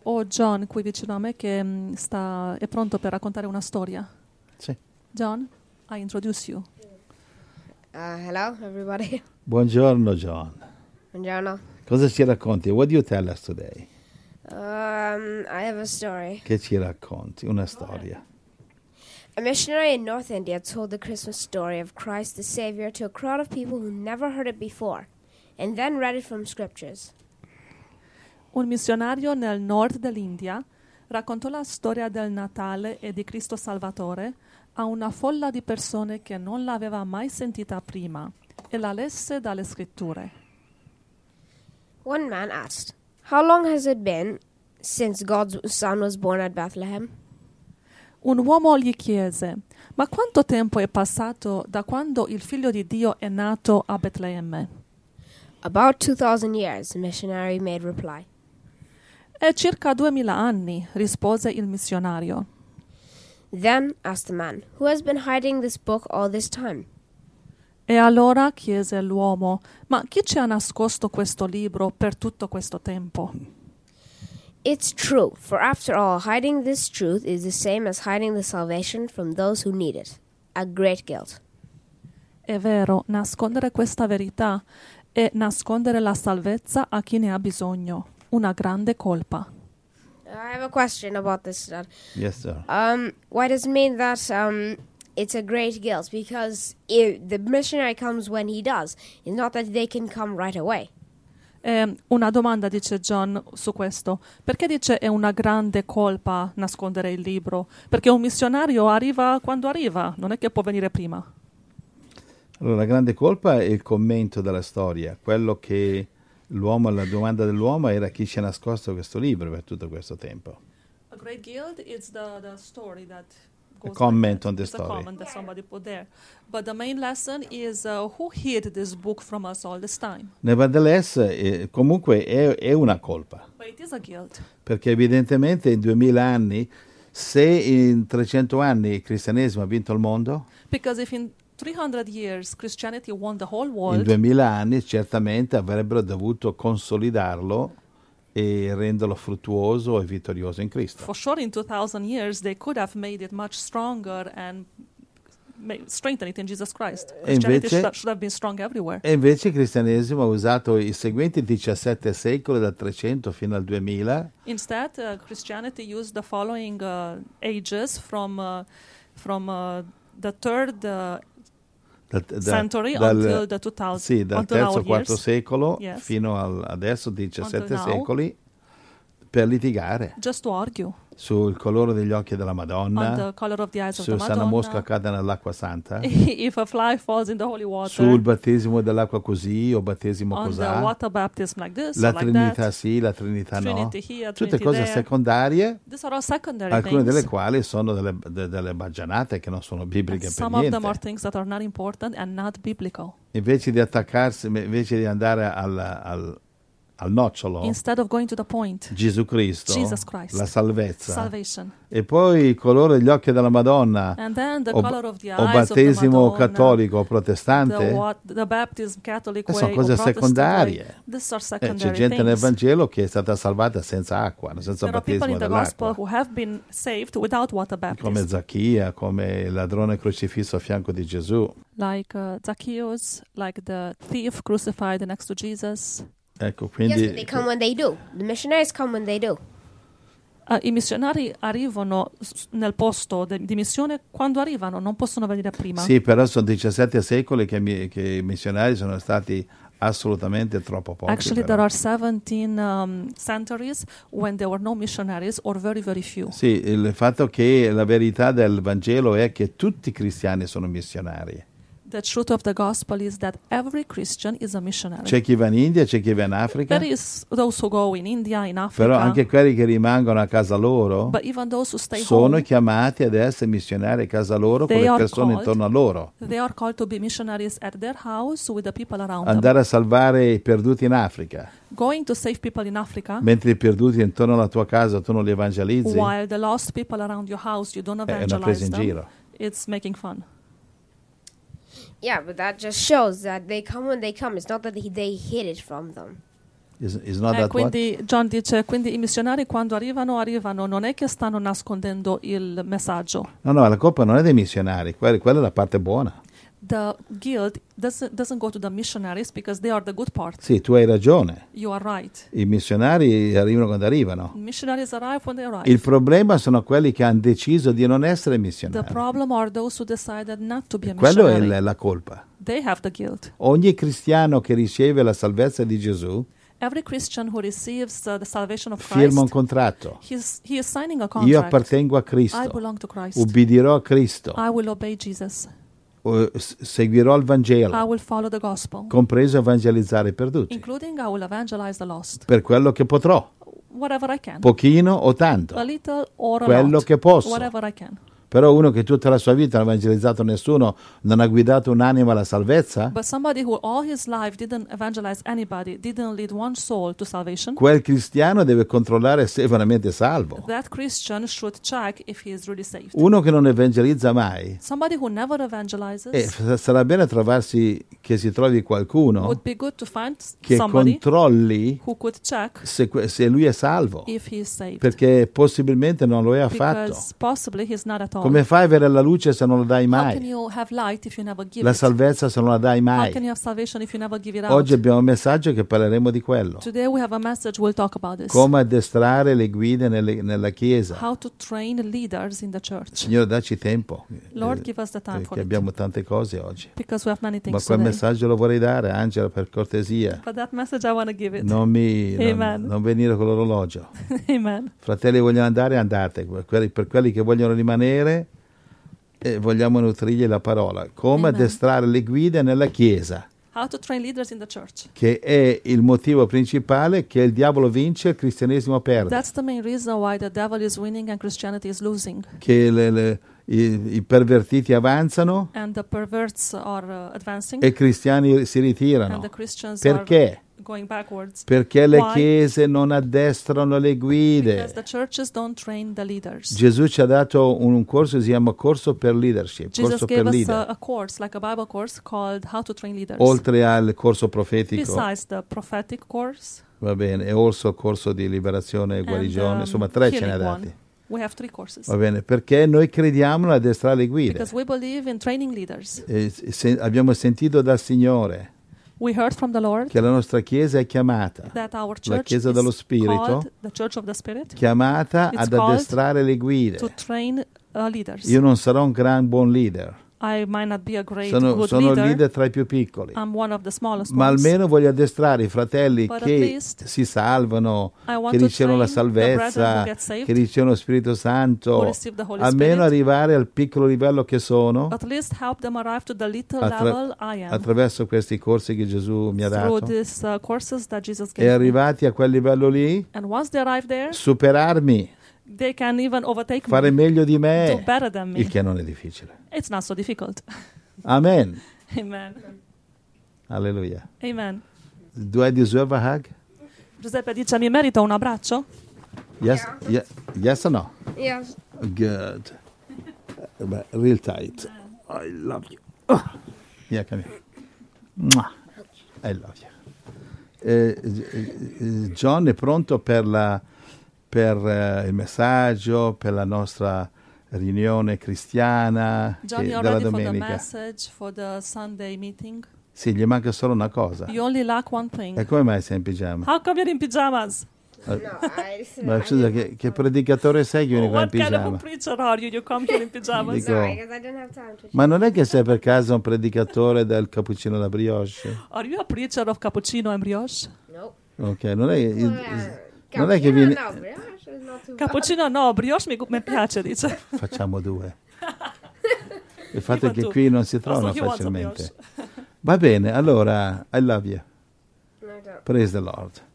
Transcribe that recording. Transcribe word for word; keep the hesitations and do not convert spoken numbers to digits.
Ho John qui vicino a me che mm, sta, è pronto per raccontare una storia. Sì. John, I introduce you. Uh, hello, everybody. Buongiorno John. Buongiorno. Cosa ci racconti? What do you tell us today? Um, I have a story. Che ci racconti? Una storia. A missionary in North India told the Christmas story of Christ the Savior to a crowd of people who never heard it before, and then read it from scriptures. Un missionario nel nord dell'India raccontò la storia del Natale e di Cristo Salvatore a una folla di persone che non l'aveva mai sentita prima e la lesse dalle scritture. One man asked, "How long has it been since God's son was born at Bethlehem?" Un uomo gli chiese: ma quanto tempo è passato da quando il figlio di Dio è nato a Betlemme? About two thousand years, the missionary made reply. È circa duemila anni, rispose il missionario. Then asked the man, "Who has been hiding this book all this time?" E allora chiese l'uomo: ma chi ci ha nascosto questo libro per tutto questo tempo? It's true, for after all, hiding this truth is the same as hiding the salvation from those who need it. A great guilt. È vero, nascondere questa verità è nascondere la salvezza a chi ne ha bisogno. Una grande colpa. I have a question about this. Uh, Yes, sir. Um, why does it mean that um, it's a great guilt? Because if the missionary comes when he does. It's not that they can come right away. Eh, una domanda, dice John, su questo. Perché dice è una grande colpa nascondere il libro? Perché un missionario arriva quando arriva, non è che può venire prima. Allora, la grande colpa è il commento della storia, quello che l'uomo, la domanda dell'uomo era chi ci ha nascosto questo libro per tutto questo tempo. A great guilt is the, the story that A goes comment like that. on the It's a story. comment that somebody put there. But the main lesson is uh, who hid this book from us all this time. Nevertheless, eh, comunque è, è una colpa, But it is a guilt. perché evidentemente in duemila anni, se in trecento anni il cristianesimo ha vinto il mondo, Because if in three hundred years Christianity won the whole in world, duemila anni certamente avrebbero dovuto consolidarlo e renderlo fruttuoso e vittorioso in Cristo. for sure in two thousand years they could have made it much stronger and ma- strengthened it in Jesus Christ. E Christianity invece- should, have, should have been strong everywhere. E invece il cristianesimo ha usato i seguenti diciassette secoli, dal trecento fino al duemila, Instead, uh, Christianity used the following uh, ages from uh, from uh, the third uh, da- da- century dal, until the two thousand, sì, dal until terzo our quarto years, secolo Yes. fino al, adesso diciassette Until now. secoli, per litigare just to argue sul colore degli occhi della on Madonna, the color of the eyes of su the se una mosca Madonna. cade nell'acqua santa, If a fly falls in the holy water, sul battesimo dell'acqua così o battesimo on the cosà, water baptism like this la or like Trinità that, sì, la Trinità no, Trinity here, tutte Trinity cose there. secondarie, These are all secondary alcune things. delle quali sono delle, de- delle baggianate che non sono bibliche And per some of them are niente. things that are not important and not biblical. Invece di attaccarsi, invece di andare al, al, al nocciolo, Instead of going to the point, Gesù Cristo, Jesus Christ, la salvezza, salvation. e poi il colore degli occhi della Madonna, And then the o, color of the o eyes of the battesimo Madonna, cattolico o the, protestante, what, the baptism Catholic sono way or cose Protestant secondarie. way. These are Eh, secondary c'è gente nel things. Vangelo che è stata salvata senza acqua, senza There are people battesimo in the gospel dell'acqua, who have been saved without water come baptism, Zacchia, come il ladrone crocifisso a fianco di Gesù. like uh, Zacchaeus, like the thief crucified next to Jesus. Ecco, Yes, quindi but they come when they do. The missionaries come when they do. Uh, I missionari arrivano s- nel posto de- di missione quando arrivano, non possono venire prima. sì, però sono diciassette secoli che, mi- che i missionari sono stati assolutamente troppo pochi. Actually, però. there are seventeen um, centuries when there were no missionaries or very, very few. Sì, il fatto che la verità del Vangelo è che tutti i cristiani sono missionari. The truth of the gospel is that every Christian is a missionary. C'è chi va in India, c'è chi va in Africa, There is those who go in India, in Africa, però anche quelli che rimangono a casa loro but even those who stay sono home, chiamati ad essere missionari a casa loro con They le are persone called- intorno a loro. they are called to be missionaries at their house with the people around Andare a salvare i perduti in Africa, them. Going to save people in Africa, mentre i perduti intorno alla tua casa tu non li evangelizzi, while the lost people around your house, you don't è una presa evangelize in them, giro. it's making fun. Yeah, but that just shows that they come when they come. It's not that he, they hid it from them. Is, is not E that what? quindi John dice, quindi i missionari quando arrivano, arrivano, non è che stanno nascondendo il messaggio. No, no, la colpa non è dei missionari, quella, quella è la parte buona. The guilt doesn't, doesn't go to the missionaries because they are the good part. Sì, tu hai ragione. You are right. I missionari arrivano quando arrivano. Missionaries arrive when they arrive. Il problema sono quelli che hanno deciso di non essere The missionari. problem are those who decided not to be a Quello è missionary. la, la colpa. They have the guilt. Ogni cristiano che riceve la salvezza di Gesù Every Christian who receives uh, the salvation of firma un Christ, contratto. he's, he is signing a Io contract. appartengo a I Cristo, belong to Christ. ubbidirò a Cristo, I will obey Jesus. eh, s- seguirò il I Vangelo, will follow the gospel, compreso evangelizzare i perduti, including I will evangelize the lost. per quello che potrò, Whatever I can. pochino o tanto, A little or a quello lot. che posso. Whatever I can. Però uno che tutta la sua vita non ha evangelizzato nessuno, non ha guidato un'anima alla salvezza, But somebody who all his life didn't evangelize anybody, didn't lead one soul to salvation, quel cristiano deve controllare se è veramente salvo. that Christian should check if he is really saved. Uno che non evangelizza mai, Somebody who never evangelizes, eh, f- sarà bene trovarsi che si trovi qualcuno would be good to find s- che somebody controlli who could check se, que- se lui è salvo, if he is saved. perché possibilmente non lo è affatto. Because possibly he's not at all. Come fai a avere la luce se non la dai How can mai? you have light if you never give La it? salvezza se non la dai How can mai? you have salvation if you never give it out? Oggi abbiamo un messaggio che parleremo di quello. Today we have a message, we'll talk about this. Come addestrare le guide nelle- nella Chiesa. How to train leaders in the church. Signore, dacci tempo, Lord, eh, give us the time for perché it. abbiamo tante cose oggi. Because we have many Ma things quel today. messaggio lo vorrei dare, Angela, per cortesia. But that message I want to give it. Non, mi, non, Amen. non venire con l'orologio. Amen. Fratelli, vogliono andare, andate. Quelli- per quelli che vogliono rimanere, eh, vogliamo nutrirgli la parola. Come Amen. addestrare le guide nella Chiesa, How to train leaders in the church. che è il motivo principale che il diavolo vince e il cristianesimo perde. That's the main reason why the devil is winning and Christianity is losing. Che le- le- i, i pervertiti avanzano And the perverts are uh, advancing. e i cristiani si And ritirano. the Christians Perché? are going backwards. Perché le Why? chiese non addestrano le guide. Because the churches don't train the leaders. Gesù ci ha dato un, un corso che si chiama corso per leadership, Jesus corso gave per us leader, a, a course, like a Bible course, called How to Train Leaders. oltre al corso profetico, Besides the prophetic course. va bene, e orso il corso di liberazione e and, guarigione, um, insomma tre ce ne ha healing dati, one. We have three courses. va bene, perché noi crediamo nell'addestrare le guide. Because we believe in training leaders. E se- abbiamo sentito dal Signore We heard from the Lord che la nostra Chiesa è chiamata, that our la church Chiesa dello is Spirito, called the Church of the Spirit chiamata It's ad called addestrare le guide. to train uh, leaders. Io non sarò un gran buon leader, I might not be a great sono, good sono leader. leader tra i più piccoli. I'm one of the smallest Ma ones. almeno voglio addestrare i fratelli But at che least si salvano, I want che to ricevono la train the brethren who salvezza, get saved, che ricevono lo Spirito who Santo, receive the Holy almeno Spirit. arrivare al piccolo livello che sono At least help them arrive to the little attra- level I am attraverso questi corsi che Gesù mi ha through dato. these uh, courses that Jesus E gave me. arrivati a quel livello lì, And once they arrive there, superarmi, they can even overtake fare me, meglio di do me, better than me. il che non è difficile. It's not so difficult. Amen. Amen. Alleluia. Amen. Do I deserve a hug? Giuseppe dice, mi merito un abbraccio? Yes, ye- yes or no? Yes. Good. Beh, real tight. I love you. Oh. Yeah, come here. Mwah. I love you. Eh, eh, John è pronto per, la, per eh, il messaggio, per la nostra riunione cristiana John, che- you're della ready for the domenica. message for the Sunday meeting? Sì, gli manca solo una cosa. You only lack one thing. E come mai sei in pigiama? How come you're in pajamas? No, I. Ma scusa, che, che predicatore sei che vieni qua in What kind of a pigiama? preacher are you? You come here in pajamas? Dico- Sorry, because I didn't have time to. Ma non è che sei per caso un predicatore del cappuccino da brioche? Are you a preacher of cappuccino and brioche? Nope. Ok, non è, Well, non è che yeah, vieni... No, brioche is not too bad. Cappuccino no, brioche mi, mi piace, dice. Facciamo due. Il fatto è Tipo che tu. qui non si Also, trovano he wants a facilmente. brioche. Va bene, allora, I love you. No, I don't. Praise the Lord.